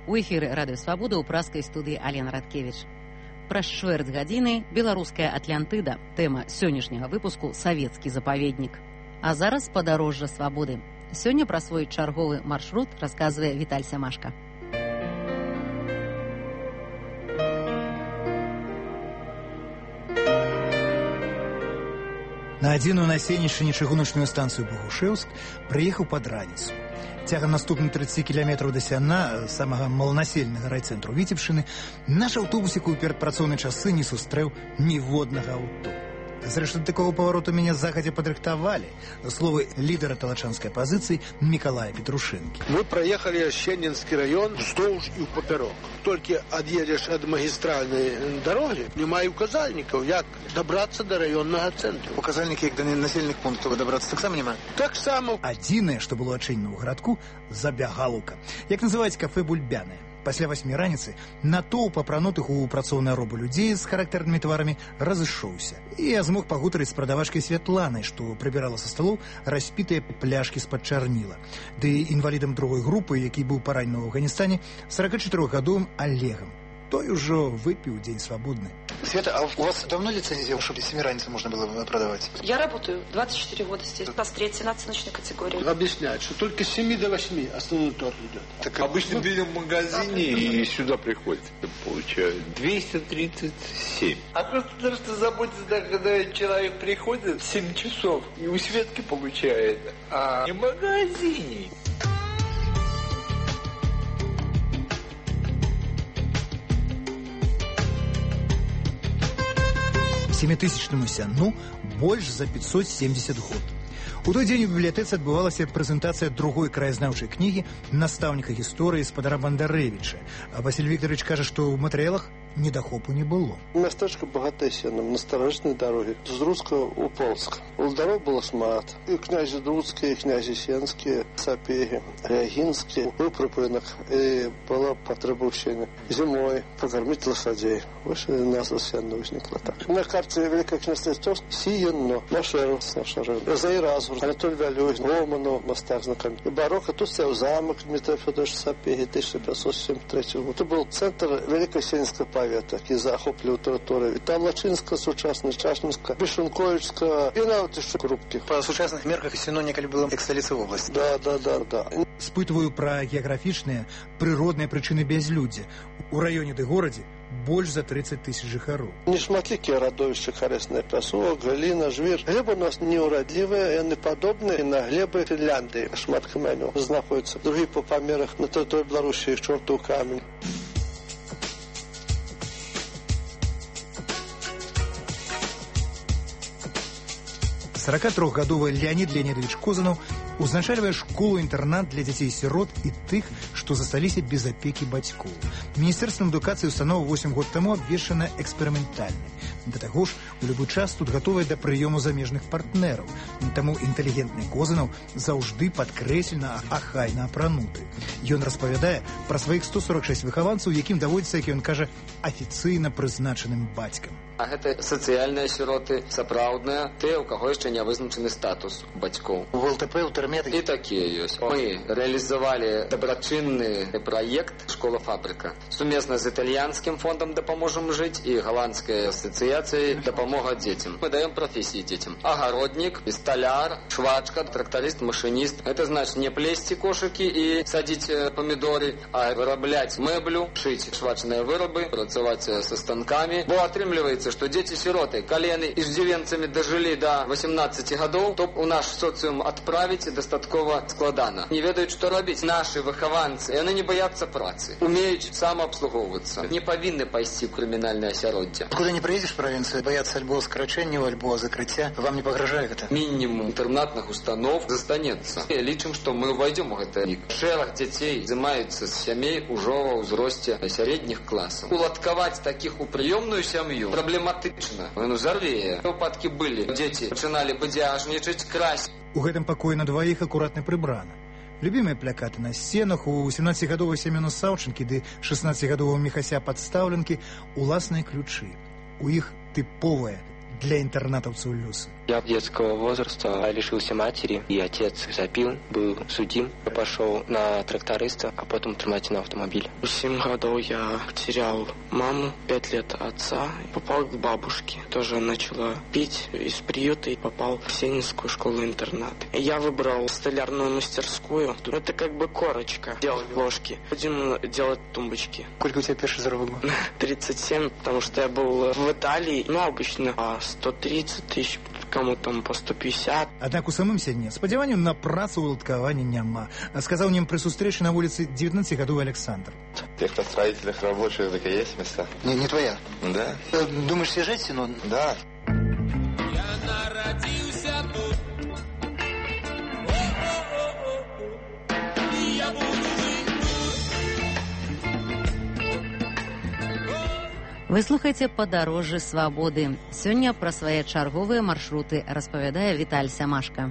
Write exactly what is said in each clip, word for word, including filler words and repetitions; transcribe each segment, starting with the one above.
У эфіры радыё Свабода ў праскай студыі Алена Радкевіч. Праз чвэрць гадзіны беларуская Атлантыда. Тэма сённяшняга выпуску савецкі запаведнік. А зараз падарожжа свабоды. Сёння пра свой чарговы маршрут расказвае Віталь Сямашка. На адзіную на Сенішчыне чыгуначную станцыю Богушэўск прыехаў пад раніцу. Цягам наступных тридцати кіламетраў да сяна, самага маланаселенага райцэнтру Віцебшчыны, наш аўтобусік у перадпрацоўныя часы не сустрэў ніводнага аўто. Зрэшты, такого павароту мяне загадзя падрыхтавалі. Словы лідара талачанскай апазіцыі Мікалая Петрушэнкі. Мы проехали Щенинский район вздоўж і ў папярок. Толькі ад'едзеш ад магістральнай дарогі, няма указальнікаў, як дабрацца да раённага цэнтру. Указальнікі, як да населеных пунктаў дабрацца, таксама няма? Таксама. Адзінае, што было адчынена ў гарадку, забягалаўка. Як называюць кафе «Бульбянае». Пасля васьмі раніцы натоўп апранутых у працоўнай робы людзей з характэрнымі тварамі разышоўся. І я змог пагутарыць з прадавачкай Святланай, што прыбірала са сталоў распітыя пляшкі з-пад чарніла. Ды інвалідам другой групы, які быў паранены ў Афганістане, сорокачатырохгадовым Олегам. Той ужо выпіў дзень свабодны. Света, а у вас давно лицензия, чтобы с семи раницы можно было продавать? Я работаю двадцать четыре года здесь. У нас третья наценочная категория. Объясняют, что только с семи до восьми основной торг идет. Так обычно берем в магазине и сюда приходят. Получают двести тридцать семь. А просто даже что заботиться, да, когда человек приходит в семь часов и у Светки получает, а не в магазине. Семітысячнаму сяну больш за пятьсот семьдесят год. У той дзень у бібліятэцы адбывалася прэзентацыя другой краязнаўчай кнігі настаўніка гісторыі спадара Бандарэвіча. А Васіль Вікторович кажа, што ў матэрыялах недахопу не было. Мястэчка багатае сенам, на старажытнай дарогі, з Друцка ў Полск. У дарог было шмат. І князі друцкія, і князі сенскія, сапегі, рягінскія, у прыпынак. І была патрэба ўсення. Зімой пакарміць лошадзей. Вось назва сенна ўзнікла так. На карце Великое княжество Литовск сіянно, Машэру, Машэру, Зайразу, Анатоль Валюй, Роману, мастак знакомый. И барокко, тут стоял замок Дмитрия Федоровича Сапеги, тысяча пятьсот семьдесят третьего года. Это был центр Великой Сенинской павета, які захоплював територію. І там Лачинська, сучасна, Чашинська, Бішунковичська, і навіть ще Крупки. По сучасных мерках Сіно некалі было экс-столицей области. Да, да, да, да. Спытываю пра геаграфічныя, прыродныя прычыны бязлюддзя. У раёне ды горадзе больш за тридцать тысяч жыхароў. Нешматлікія радовішчы, карысны пясок, гліна, жвір. Глебы у нас неўрадлівыя, яны падобныя на глебы Фінляндыі. Шмат камянёў знаходзіцца. Другі па памерах на тэрыторыі Беларусі, іх чортаў камень. сорокатрохгадовы Леонид Леонидович Козанов узначальвае школу-інтэрнат для дзяцей-сірот і тых, што засталіся без апекі бацькоў. Міністэрствам адукацыі установа восемь год таму абвешчана эксперыментальнай. Да таго ж, у любы час тут гатовая да прыёму замежных партнераў. Таму інтэлігентны Козанов заўжды падкрэслена ахайна апрануты. Ён распавядае пра сваіх сто сорок шесть выхаванцаў, якім даводзіцца, як ён кажа, афіцыйна прызначаным бацькам. А гэта сацыяльныя сіроты, сапраўдныя, тыя, у каго яшчэ не вызначаны статус бацькоў. У ЛТП, у Тэрметы. І такія ёсць. Мы рэалізавалі дабрачынны праект «Школа-фабрыка» сумесна з італьянскім фондам «Дапаможам жыць» і галандскай асацыяцыяй «Дапамога дзецям». Мы даем прафесіі дзецям. Агароднік, сталяр, швачка, трактарыст, машыніст. Это значит не плесці кошыкі і садзіць памідоры, а вырабляць мэблю, шыць швачныя вырабы, працаваць са станкамі. Бо атрымліваецца, што дзеці-сіроты, калі яны иждзівенцамі дажылі да восемнадцати гадоў, то у наш социум адправіць дастаткова складана. Не ведаюць, што рабіць. Нашы выхаванцы, яны не баяцца працы, умеюць самаабслугоўвацца. Не павінны пайсці ў крымінальнае асяроддзе. Куды не прыедзеш в правінцыю, баяцца альбо скарачэнняў, альбо закрыцця, вам не пагражае гэта? Мінімум інтэрнатных установ застанецца. Лічым, што мы ўвайдзем у гэты лік. Шэраг дзяцей займаюцца з сямей ужо ва ўзросце сярэдніх класаў. Уладкаваць такіх у прыёмную сям'ю праблематычна. Ну, зарвее. Выпадкі былі. Дзеці пачыналі бадзяжнічаць, красць. У гэтым пакоі на дваіх акуратна прыбрана. Любімыя плакаты на сценах, у семнаццацігадовай Семёна Саўчынкі ды шаснаццацігадового Міхася Падстаўленкі уласныя ключы. У іх тыповая для интернатовцев Люсы. Я детского возраста лишился матери, и отец запил, был судим. Я пошел на тракториста, а потом тормозил на автомобиль. В семь годов я потерял маму, пять лет отца, попал к бабушке. Тоже начала пить из приюта и попал в Сенинскую школу-интернат. Я выбрал столярную мастерскую. Это как бы корочка. Делать ложки. Будем делать тумбочки. Сколько у тебя первый заработок был? тридцать семь, потому что я был в Италии. Ну, обычно сто тридцать тысяч, кому там по сто пятьдесят. Однак у самым сягне спадзяванняў на працу уладкавання няма, сказал ним при сустрэчы на улице девятнадцатигадовый Александр. В техностроительных рабочих так и есть места. Не, не твоя? Да. Думаешь, съезжать, но... Да. Я народился тут. И я буду жить тут. Вы слухаеце «Падарожжы свабоды». Сёння пра свае чарговыя маршруты распавядае Віталь Сямашка.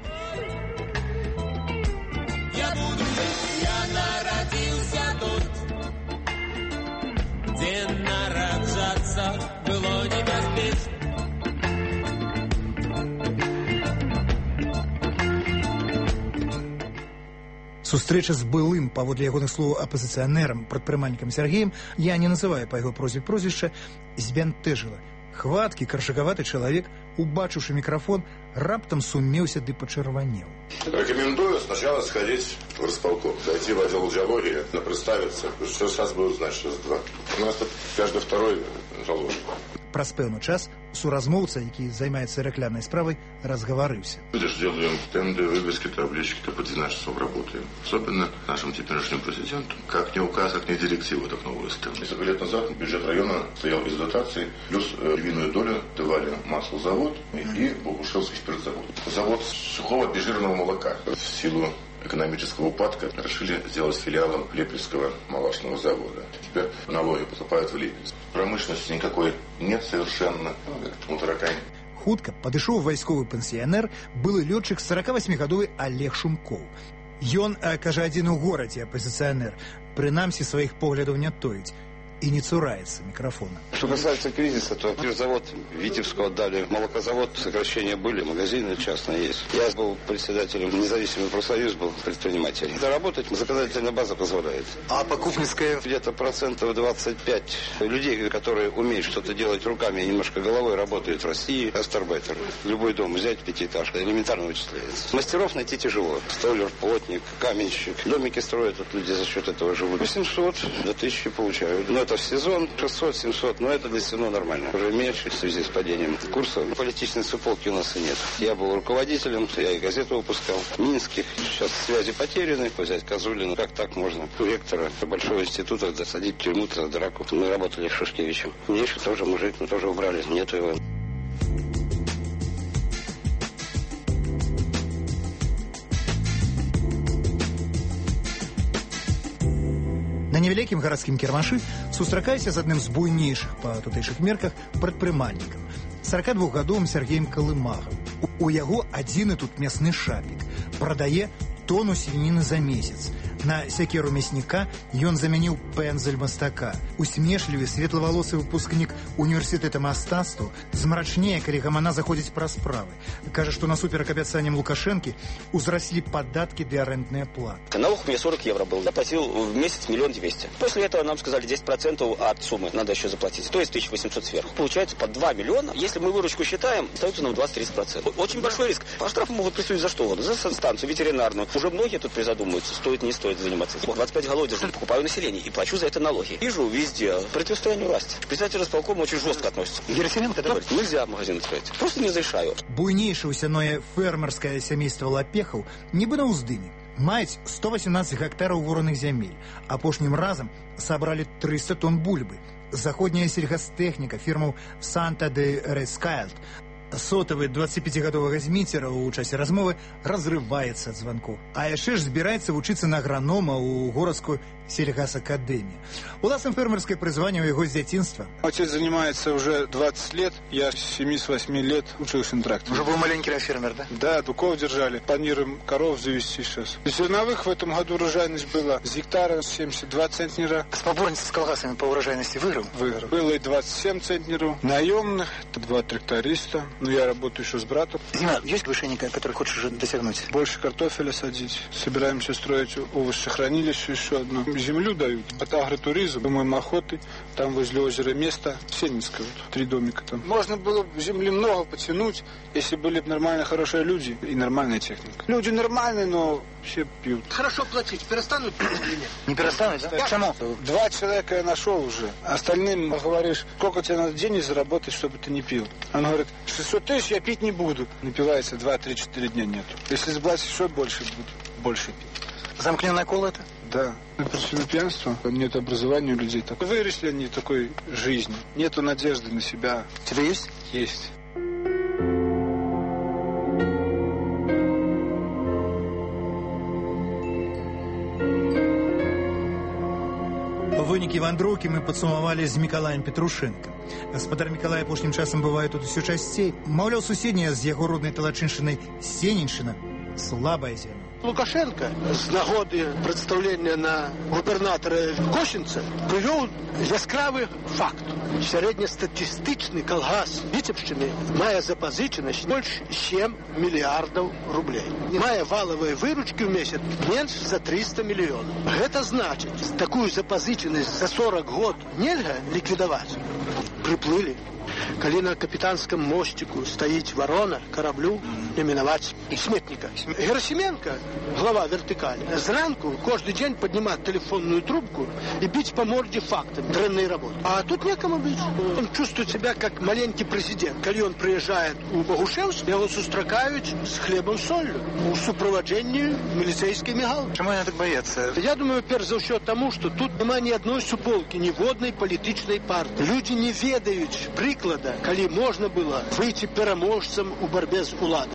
Я буду жить, я народился тут, где нараджаться было небяспечна. Сустрэча з былым, паводле ягоных слоў, апазіцыянерам, прадпрымальнікам Сергеем, я не называю па яго прозве прозвішча, збянтэжыла. Хваткі, каршакаваты чалавек, убачыўшы мікрафон, раптам сумеўся ды пачырванеў. Рекомендую сначала сходить в располком, зайти в отдел геологии, представиться. Все сейчас будут знать, что это два. У нас тут каждый второй заложник. Праз пэўны час суразмоўца, які займаецца рэклямнай справай, разгаварыўся. Видишь, делаем стенды, вывески, таблички, то под наш часов работаем. Особенно нашим теперешним президенту. Как ни указ, как ни директиву, так новую стену. Несколько лет назад бюджет района стоял без дотации, плюс львиную долю давали маслозавод и Богушевский спиртзавод. Завод сухого обезжиренного молока. В силу экономического упадка решили сделать филиалом Липецкого молочного завода. Теперь налоги поступают в Липецк. Промышленности никакой нет совершенно. Ну, таракань. Хутка падышоў вайсковы пенсіянер, былы лётчык сорокавасьмігадовы Олег Шумкоў. Ён, кажа, адзін у горадзе апозіцыянер, прынамсі сваіх поглядаў не тоіць и не цурается микрофона. Что касается кризиса, то завод Витебского отдали, молокозавод, сокращения были, магазины частные есть. Я был председателем независимого профсоюза, был предпринимателем. Работать законодательная база позволяет. А покупницкая? Где-то процентов двадцать пять людей, которые умеют что-то делать руками и немножко головой, работают в России. Астарбайтер. Любой дом взять, пятиэтажка, элементарно вычисляется. Мастеров найти тяжело. Столер, плотник, каменщик. Домики строят, вот люди за счет этого живут. восемьсот до тысячи получают. Но это в сезон шестьсот-семьсот, но это для СИНО нормально. Уже меньше в связи с падением курса. Политичной суполки у нас и нет. Я был руководителем, я и газету выпускал. Минских. Сейчас связи потеряны. Взять Козулина. Как так можно? Ректора большого института засадить в тюрьму за драку. Мы работали с Шушкевичем. Мне еще тоже мужик, но тоже убрали. Нету его. На невялікім гарадскім кірмашы сустракаюся з адным з буйнейшых па тутэйшых мерках прадпрымальнікам, сорокадвухгадовым Сергеем Калымагам. У яго адзіны тут мясны шапік. Прадае тону свініны за месяц. На сякеру мясніка ён замяніў пензель мастака. Усмешлівы светлавалосы выпускнік універсітэта мастацтва змрачнее, калі гамана заходзіць пра справы. Кажа, што насуперак абяцанням Лукашэнкі узраслі падаткі ды арэндныя платы. Налог у меня сорок евро был. Я платил в месяц миллион двести. После этого нам сказали десять процентов от суммы надо еще заплатить. То есть тысяча восемьсот сверху. Получается по два миллиона. Если мы выручку считаем, остается нам двадцать-тридцать процентов. Очень большой риск. По штрафу могут присудить за что угодно. За санстанцию, ветеринарную. Уже многие тут призадумываются, стоит, не стоит заниматься. двадцать пять голов держу, покупаю население и плачу за это налоги. Вижу везде противостояние власти. Председатель располкома очень жестко относится. Герасименко, да? Ну, нельзя магазин открыть. Просто не разрешаю. Буйнейшее усяное фермерское семейство Лапехаў нібы на ўздыме. Маюць сто восемнадцать гектараў вораных зямель. Апошнім разам сабралі триста тонн бульбы. Заходняя сельгастэхніка фірмаў Санта де Рескайлд. Сотовый двадцатипятигадовага зміцера у часе размовы разрываецца ад званку. А яшчэ ж збіраецца вучыцца на агранома ў горадскую сельгасакадэміі. Уласным фермерскае прызванне ў яго з дзяцінства. Отец занимается уже двадцать лет, я с семи-восьми лет учился на тракторе. Уже был маленький фермер, да? Да, быков держали, планируем коров завести сейчас. Зерновых в этом году урожайность была с гектара семьдесят два центнера. Споборница с колгасами по урожайности выиграл? Выиграл. Было и двадцать семь центнеров. Наемных, два тракториста. Но я работаю еще с братом. Зима, есть повышение, которое хочешь уже достигнуть? Больше картофеля садить. Собираемся строить овощехранилище еще одно. Землю дают. От агротуризма. Думаем, охоты. Там возле озера место. Сенинское. Вот, три домика там. Можно было бы земли много потянуть, если были бы нормальные, хорошие люди и нормальная техника. Люди нормальные, но все пьют. Хорошо платить. Перестанут пить или нет? Не перестанут, да? Почему? Два человека я нашел уже. Остальным говоришь, сколько тебе надо денег заработать, чтобы ты не пил. Он говорит, шестьсот тысяч я пить не буду. Напивается два-три-четыре дня нету. Если сбрать еще больше, будет больше пить. Замкненная кола это? Да. Причина пьянства. Нет образования у людей. Так. Выросли они такой жизни. Нету надежды на себя. У тебя есть? Есть. Вынікі вандроўкі мы падсумавалі з Мікалаем Петрушенко. Гаспадар Мікалай апошнім часам бывае тут усё часцей. Маўляў, суседняя з яго роднай талачыншчынай Сеніншчына слабая зема. Лукашенко з нагоды прадстаўлення на губернатара Косінца прывёў яскравы факт. Сярэднестатыстычны калгас Віцебшчыны мае запазычанасць больш сем мільярдаў рублей. Мае валавыя выручкі ў месяц менш за триста мільёнаў. Гэта значыць, такую запазычанасць за сорок год нельга ліквідаваць. Прыплылі. Калі на капітанском мостику стаіць варона, караблю іменаваць сметніка. Герасименко, глава вертикали, зранку кожны дзень поднимать телефонную трубку и бить по морде фактом дрянной работы. А тут некому бить. Он чувствует себя как маленький президент. Калі он приезжает у Богушевск, его сустракают с хлебом солью у суправаджэнні милицейскими галками. Чему я так бояться? Я думаю, перш за ўсё тому, что тут нема ни одной суполки, ніводнай палітычнай партии. Люди не ведаюць прыклада, калі можна было выйти пераможцам у борьбе з уладай.